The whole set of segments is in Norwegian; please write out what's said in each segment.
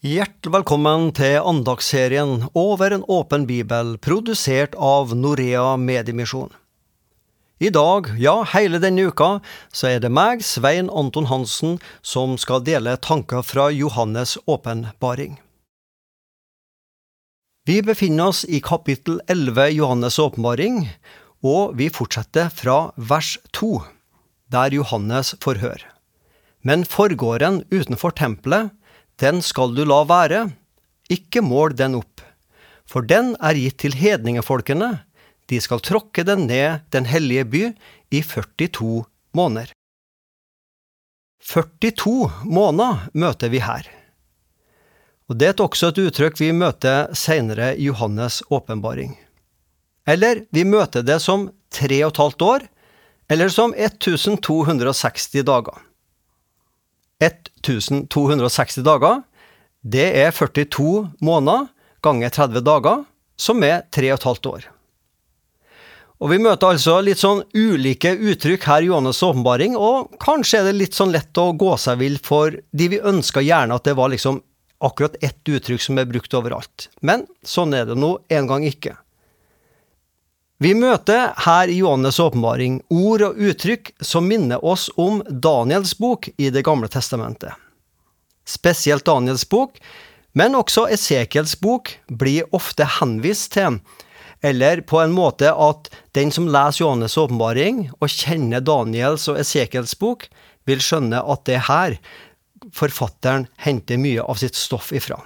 Hjertelig velkommen til andagsserien Over en åpen bibel, produsert av Norea Mediemisjon. I dag, ja, hele denne uka, så det meg, Svein Anton Hansen, som skal dele tanker fra Johannes åpenbaring. Vi befinner oss i kapittel 11 Johannes åpenbaring, og vi fortsetter fra vers 2, der Johannes får høre. Men forgården utenfor tempelet, den skal du la være, ikke mål den opp, for den gitt til hedningefolkene, de skal tråkke den ned den hellige by i 42 måneder. 42 måneder møter vi her. Og det også et uttrykk vi møter senere i Johannes åpenbaring. Eller vi møter det som 3,5 år, eller som 1260 dager. 1260 dager, det 42 måneder ganger 30 dager, som 3,5 år. Og vi møter altså litt sånn ulike uttrykk her i Johannes åpenbaring, og kanskje det litt sånn lett å gå seg vill for de vi ønsker gjerne at det var liksom akkurat ett uttrykk som brukt overalt. Men sånn det nå en gang ikke. Vi møter her i Johannes åpenbaring ord og uttrykk som minner oss om Daniels bok i det gamle testamentet. Spesielt Daniels bok, men også Esekiels bok blir ofte henvist til, eller på en måte at den som leser Johannes åpenbaring og kjenner Daniels og Esekiels bok, vil skjønne at det her forfatteren henter mye av sitt stoff ifra.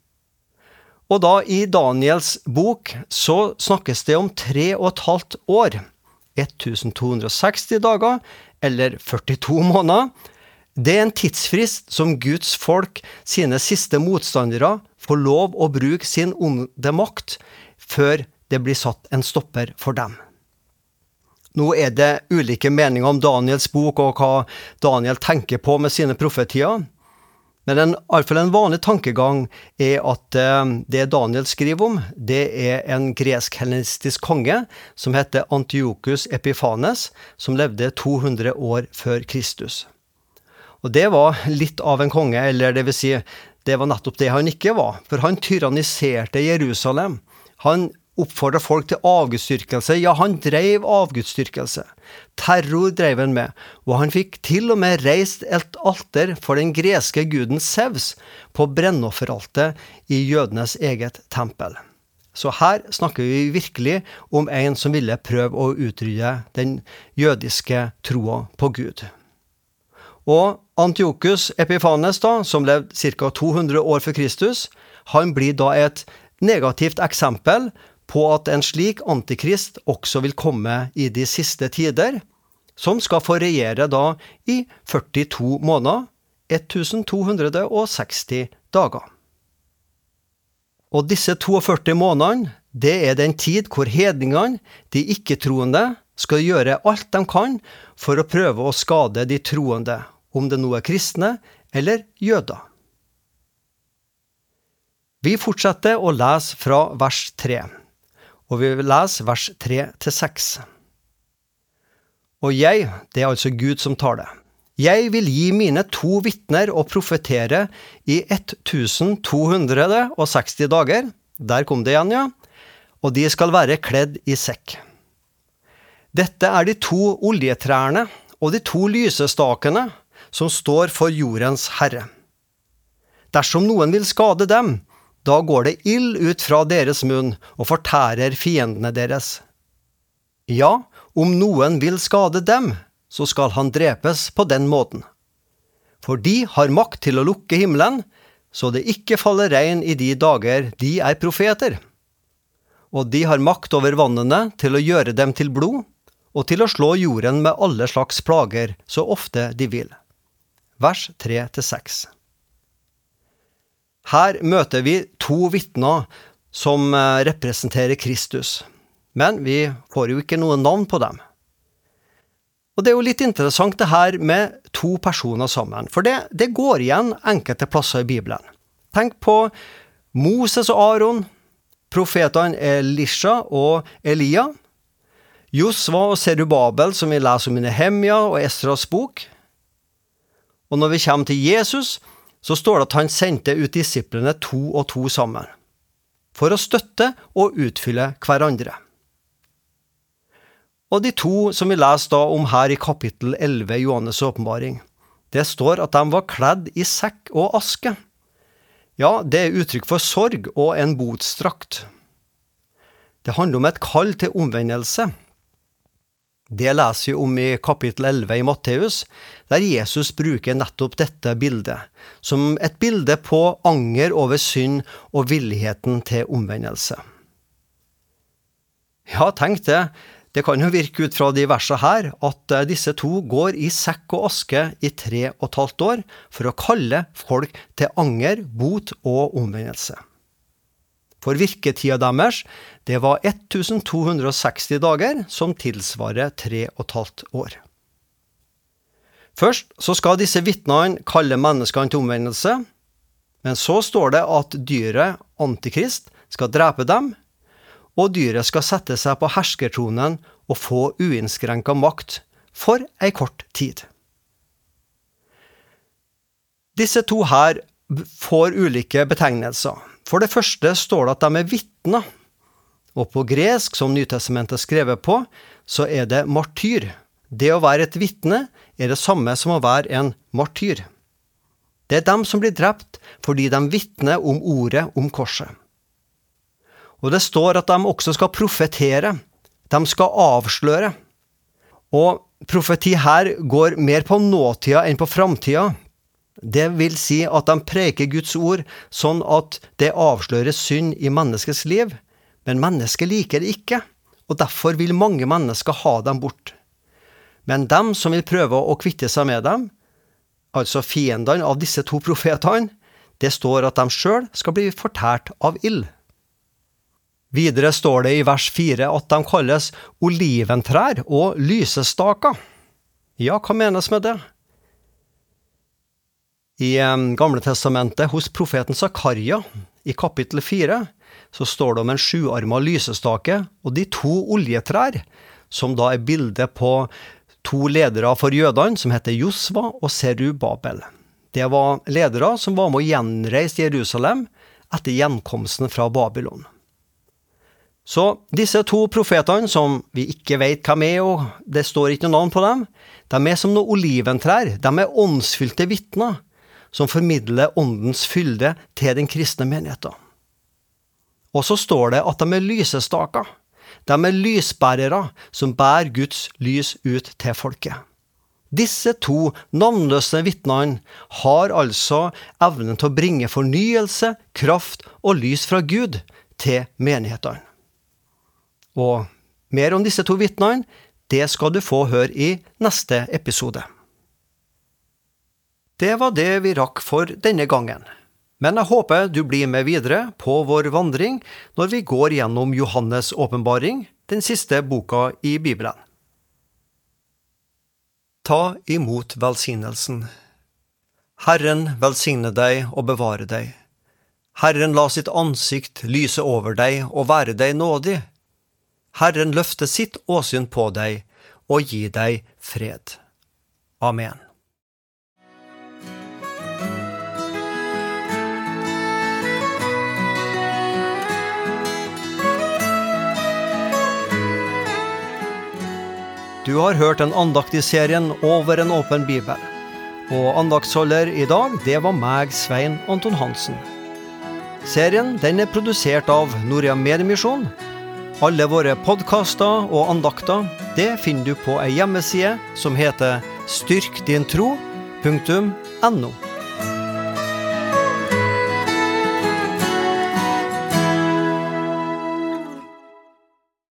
Og da i Daniels bok så snakkes det om 3,5 år, 1260 dager, eller 42 måneder. Det en tidsfrist som Guds folk, sine siste motstandere, får lov å bruke sin onde makt før det blir satt en stopper for dem. Nå det ulike meninger om Daniels bok og hva Daniel tenker på med sine profetier. Men i alle fall en vanlig tankegang at det Daniel skriver om, det en gresk-hellenistisk konge som heter Antiochus Epiphanes, som levde 200 år før Kristus. Og det var litt av en konge, eller det vil si, det var nettopp det han ikke var, for han tyranniserte Jerusalem. Han oppfordret folk til avgudsdyrkelse, ja, han drev avgudsdyrkelse. Terror drev han med, og han fikk til og med reist et alter for den greske guden Zeus på brennofferaltet i jødenes eget tempel. Så her snakker vi virkelig om en som ville prøve å utrydde den jødiske troen på Gud. Og Antiochus Epiphanes da, som levde ca. 200 år før Kristus, han blir da et negativt eksempel på at en slik antikrist også vil komme i de siste tider, som skal få regjere da i 42 måneder, 1260 dager. Og disse 42 månedene, det den tid hvor hedningene, de ikke-troende, skal gjøre alt de kan for å prøve å skade de troende, om det nå kristne eller jøder. Vi fortsetter å lese fra vers 3. Og vi vil lese vers 3-6. Og jeg, det altså Gud som taler. Jeg vil gi mine 2 vitner å profetere i 1260 dager. Der kom det igjen, ja. Og de skal være kledd i sekk. Dette de 2 oljetrærne og de 2 lysestakene som står for jordens herre. Dersom noen vil skade dem, da går det ild ut fra deres munn og fortærer fiendene deres. Ja, om noen vil skade dem, så skal han drepes på den måten. For de har makt til å lukke himmelen, så det ikke faller regn i de dager de profeter. Og de har makt over vannene til å gjøre dem til blod, og til å slå jorden med alle slags plager så ofte de vil. Vers 3-6. Her møter vi 2 vitner som representerer Kristus, men vi får jo ikke noen navn på dem. Og det jo litt interessant det her med 2 personer sammen, for det går igjen enkelte plasser i Bibelen. Tenk på Moses og Aaron, profetene Elisha og Elia, Josva og Serubabel, som vi leser om i Nehemia og Esras bok. Og når vi kommer til Jesus, så står det at han sendte ut disiplene 2 og 2 sammen, for å støtte og utfylle hverandre. Og de 2 som vi leser da om her i kapittel 11 i Johannes åpenbaring, det står at de var kledd i sekk og aske. Ja, det er uttrykk for sorg og en botsdrakt. Det handler om et kall til omvendelse. Det leser vi om i kapittel 11 i Matteus, der Jesus bruker nettopp dette bildet, som et bilde på anger over synd og villigheten til omvendelse. Ja, tenk det. Det kan jo virke ut fra de versene her at disse 2 går i sekk og aske i 3,5 år for å kalle folk til anger, bot og omvendelse. For virketida deres, det var 1260 dager, som tilsvarer 3,5 år. Først så skal disse vitnene kalle menneskene til omvendelse, men så står det at dyret, Antikrist, skal drepe dem, og dyret skal sette seg på herskertronen og få uinnskrenket makt for en kort tid. Disse 2 her får ulike betegnelser. For det første står det at de er vitner, og på gresk, som Nytestamentet er skrevet på, så er det martyr. Det å være et vitne er det samme som å være en martyr. Det er dem som blir drept fordi de vitner om ordet om korset. Og det står at de også skal profetere, de skal avsløre. Og profeti her går mer på nåtida enn på framtida. Det vil si at de preker Guds ord sånn at det avslører synd i menneskets liv, men mennesket liker det ikke, og derfor vil mange mennesker ha dem bort. Men dem som vil prøve å kvitte seg med dem, altså fiendene av disse 2 profetene, det står at de selv skal bli fortært av ild. Videre står det i vers 4 at de kalles oliventrær og lysestaker. Ja, hva menes med det? I Gamle testamentet hos profeten Zakaria, i kapittel 4, så står det om en 7-armet lysestake og de 2 oljetrær, som da er bildet på 2 ledere for jødene, som heter Josva og Serubabel. Det var ledere som var med å gjenreise Jerusalem etter gjenkomsten fra Babylon. Så disse 2 profetene, som vi ikke vet hvem er, og det står ikke noe navn på dem, de er som noen oliventrær, de er åndsfylte vitner, som formidler åndens fylde til den kristne menigheten. Og så står det at de er lysestaker, de er lysbærere som bærer Guds lys ut til folket. Disse 2 navnløse vitnene har altså evnen til å bringe fornyelse, kraft og lys fra Gud til menighetene. Og mer om disse 2 vitnene, det skal du få høre i neste episode. Det var det vi rakk for denne gangen. Men jeg håper du blir med videre på vår vandring når vi går gjennom Johannes åpenbaring, den siste boka i Bibelen. Ta imot velsignelsen. Herren velsigne deg og bevare deg. Herren la sitt ansikt lyse over deg og være deg nådig. Herren løfte sitt åsyn på deg og gi deg fred. Amen. Du har hørt en andakt i serien Over en åpen bibel, og andaktsholder i dag, det var meg, Svein Anton Hansen. Serien, den er produsert av Norea Mediemisjon. Alle våre podcaster og andakter, det finner du på en hjemmeside som heter styrkdintro.no.